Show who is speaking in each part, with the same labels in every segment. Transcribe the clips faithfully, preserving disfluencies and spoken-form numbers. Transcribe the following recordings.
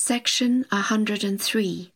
Speaker 1: Section one hundred three.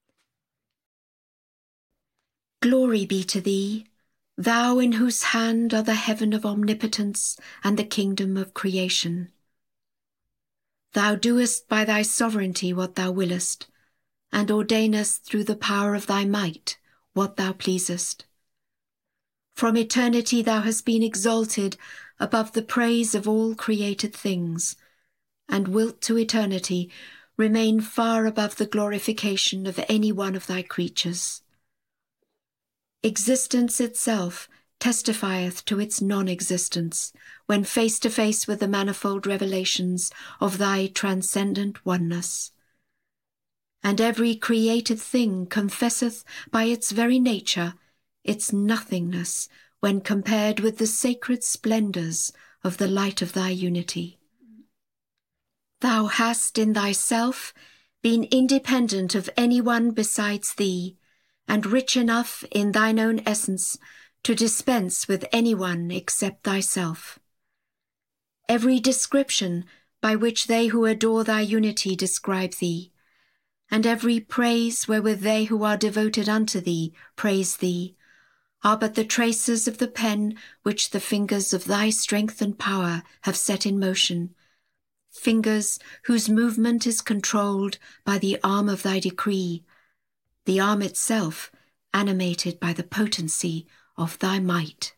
Speaker 1: Glory be to thee, thou in whose hand are the heaven of omnipotence and the kingdom of creation. Thou doest by thy sovereignty what thou willest, and ordainest through the power of thy might what thou pleasest. From eternity thou hast been exalted above the praise of all created things, and wilt to eternity remain far above the glorification of any one of thy creatures. Existence itself testifieth to its non-existence when face to face with the manifold revelations of thy transcendent oneness. And every created thing confesseth by its very nature its nothingness when compared with the sacred splendours of the light of thy unity. Thou hast in thyself been independent of any one besides thee, and rich enough in thine own essence to dispense with any one except thyself. Every description by which they who adore thy unity describe thee, and every praise wherewith they who are devoted unto thee praise thee, are but the traces of the pen which the fingers of thy strength and power have set in motion, fingers whose movement is controlled by the arm of thy decree, the arm itself animated by the potency of thy might.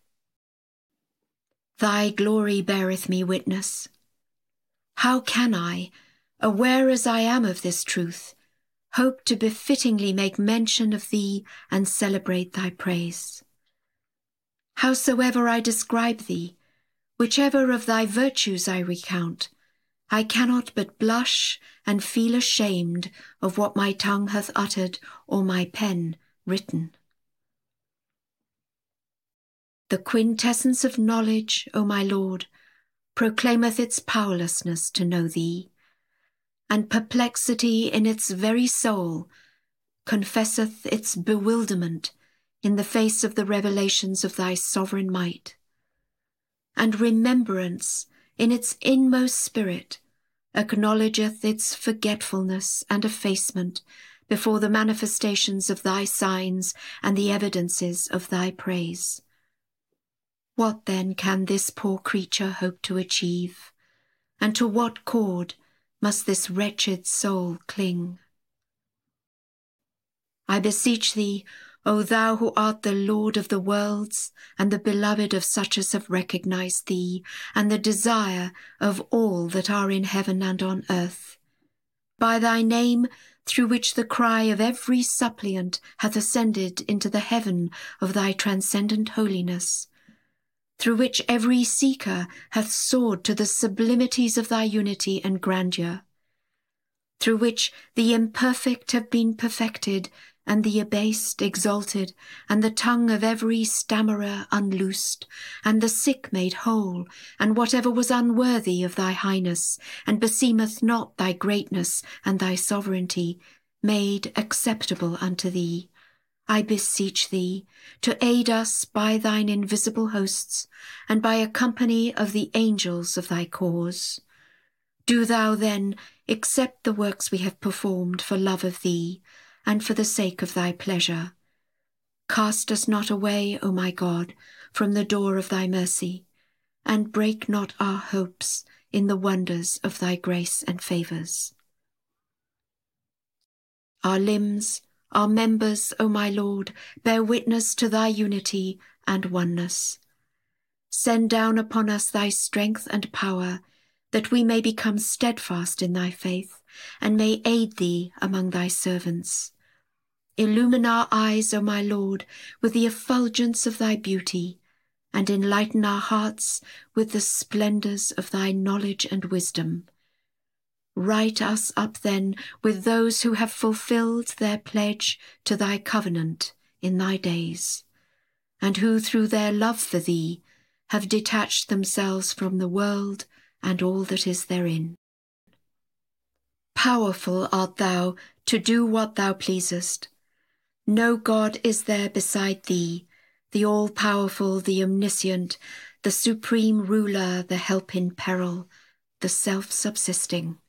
Speaker 1: Thy glory beareth me witness. How can I, aware as I am of this truth, hope to befittingly make mention of thee and celebrate thy praise? Howsoever I describe thee, whichever of thy virtues I recount, I cannot but blush and feel ashamed of what my tongue hath uttered or my pen written. The quintessence of knowledge, O my Lord, proclaimeth its powerlessness to know thee, and perplexity in its very soul confesseth its bewilderment in the face of the revelations of thy sovereign might, and remembrance in its inmost spirit acknowledgeth its forgetfulness and effacement before the manifestations of thy signs and the evidences of thy praise. What then can this poor creature hope to achieve, and to what cord must this wretched soul cling? I beseech thee, O thou who art the Lord of the worlds, and the beloved of such as have recognized thee, and the desire of all that are in heaven and on earth, by thy name through which the cry of every suppliant hath ascended into the heaven of thy transcendent holiness, through which every seeker hath soared to the sublimities of thy unity and grandeur, through which the imperfect have been perfected, and the abased exalted, and the tongue of every stammerer unloosed, and the sick made whole, and whatever was unworthy of thy highness, and beseemeth not thy greatness and thy sovereignty, made acceptable unto thee, I beseech thee to aid us by thine invisible hosts, and by a company of the angels of thy cause. Do thou then accept the works we have performed for love of thee, and for the sake of thy pleasure. Cast us not away, O my God, from the door of thy mercy, and break not our hopes in the wonders of thy grace and favours. Our limbs, our members, O my Lord, bear witness to thy unity and oneness. Send down upon us thy strength and power, that we may become steadfast in thy faith, and may aid thee among thy servants. Illumine our eyes, O my Lord, with the effulgence of thy beauty, and enlighten our hearts with the splendours of thy knowledge and wisdom. Write us up then with those who have fulfilled their pledge to thy covenant in thy days, and who through their love for thee have detached themselves from the world and all that is therein. Powerful art thou to do what thou pleasest. No God is there beside thee, the all-powerful, the omniscient, the supreme ruler, the help in peril, the self-subsisting.